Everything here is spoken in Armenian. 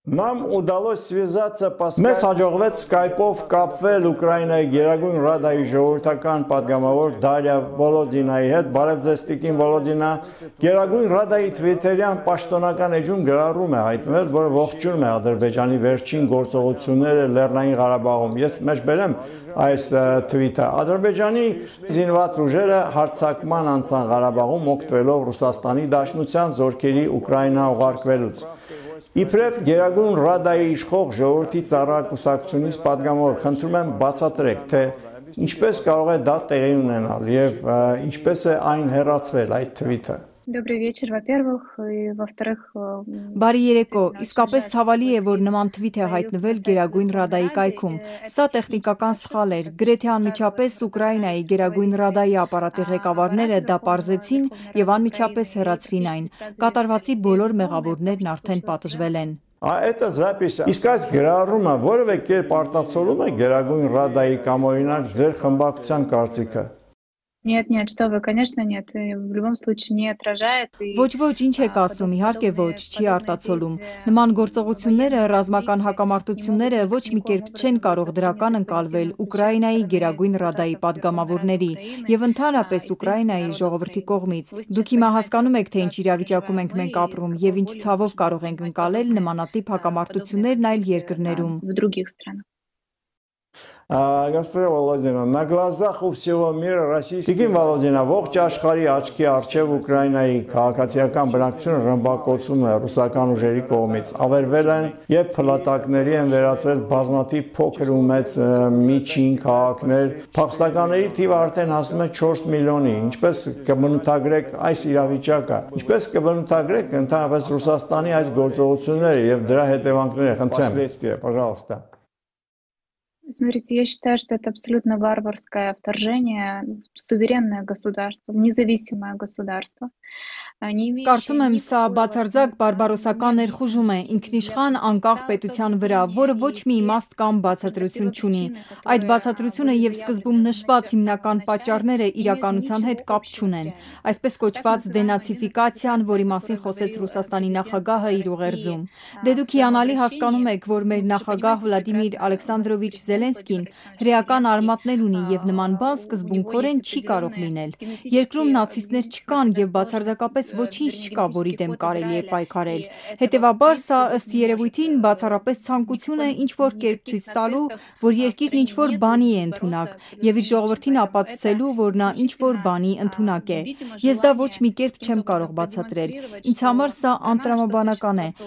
Нам удалось связаться по Skype. Մեզ հաջողվեց Skype-ով կապվել Ուկրաինայի Գերագույն Ռադայի ժողովրդական պատգամավոր Դարիա Վոլոդինայի հետ։ Բարև ձեզ, Տիկին Վոլոդինա։ Գերագույն Ռադայի Twitter-յան պաշտոնական էջում գրառում է հայտնվել, որը ողջունում է Ադրբեջանի վերջին գործողությունները Լեռնային Ղարաբաղում։ Ես մեջ բերեմ այս tweet-ը։ Ադրբեջանի զինված ուժերը հարձակման անցան Ղարաբաղում օգտվելով Ռուսաստանի Դաշնության զորքերի Ուկրաինա ուղարկվելուց։ Իբրև Գերագույն Ռադայի իշխող ժողովրդի ծառայակուսակցությունից պատգամավոր, խնդրում եմ բացատրեք, թե ինչպես կարող է դա տեղի ունենալ եւ ինչպես է այն հեռացվել այդ tweet-ը։ Добрый вечер, во-первых, и во-вторых, Բարի երեկո, իսկապես ցավալի է, որ նման թվիթ է հայտնվել Գերագույն Ռադայի կայքում։ Սա տեխնիկական սխալ էր։ Գրեթե անմիջապես Ուկրաինայի Գերագույն Ռադայի ապարատի ղեկավարները դա պարզեցին եւ անմիջապես հեռացրին այն։ Կատարվածի բոլոր մեղավորներն արդեն պատժվել են։ Это запись. Իսկ այս գրառումը որևէ կերպ արտացոլում է Գերագույն Ռադայի կամ օրինակ ձեր խմբակցության կարծիքը։ Нет, что вы, конечно, нет. И в любом случае не отражает. Ոչ, ինչ եք ասում, իհարկե ոչ, չի արտացոլում։ Նման գործողությունները, ռազմական հակամարտությունները ոչ մի կերպ չեն կարող դրական ընկալվել Ուկրաինայի Գերագույն Ռադայի պատգամավորների եւ ընդհանրապես Ուկրաինայի ժողովրդի կողմից։ Դուք հիմա հասկանում եք, թե ինչ իրավիճակում ենք մենք ապրում եւ ինչ ցավով կարող ենք ընկալել նմանատիպ հակամարտություններն այլ երկրներում։ В других странах. Господин Володина, на глазах у всего мира российский... Տիկին Վոլոդինա, ողջ աշխարհի աչքի առջև Ուկրաինայի քաղաքացիական բնակչությունը ռմբակոծվում է ռուսական ուժերի կողմից։ Ավերվել են եւ փլատակների են վերածվել բազմաթիվ փոքր ու մեծ միջին քաղաքներ։ Փախստականների թիվը արդեն հասնում է 4 միլիոնի։ Ինչպես կբնութագրեք այս իրավիճակը։ Ինչպես կբնութագրեք ընդհանրապես Ռուսաստանի այս գործողությունները եւ дրա հետևանքները, խնդրեմ։ Пожалуйста. Смотрите, я считаю, что это абсолютно варварское вторжение в суверенное государство, в независимое государство. Կարծում եմ, սա բացարձակ բարբարոսական ներխուժում է ինքնիշխան անկախ պետության վրա, որը ոչ մի իմաստ կամ բացատրություն չունի։ Այդ բացատրությունը եւ սկզբում նշված հիմնական պատճառները իրականության հետ կապ չունեն։ Այսպես կոչված դենացիֆիկացիան, որի մասին խոսեց Ռուսաստանի նախագահը իր ուղերձում։ Դե դուք հիանալի հասկանում եք, որ մեր նախագահ Վլադիմիր Ալեքսանդրովիչ Զելենսկին հրեական արմատներ ունի եւ նման բան սկզբունքորեն չի կարող լինել։ Երկրում նացիստներ չկան եւ բացարձակապես ոչինչ չկա, որի դեմ կարելի է պայքարել։ Հետևաբար սա ըստ երևույթին բացառապես ցանկություն է ինչ որ կերպ ցույց տալու, որ երկիրն ինչ որ բանի է ընդունակ եւ իր ժողովրդին ապացուցելու, որ նա ինչ որ բանի ընդունակ է։ Ես դա ոչ մի կերպ չեմ կարող բացատրել։ Ինձ համար սա անտրամաբանական է։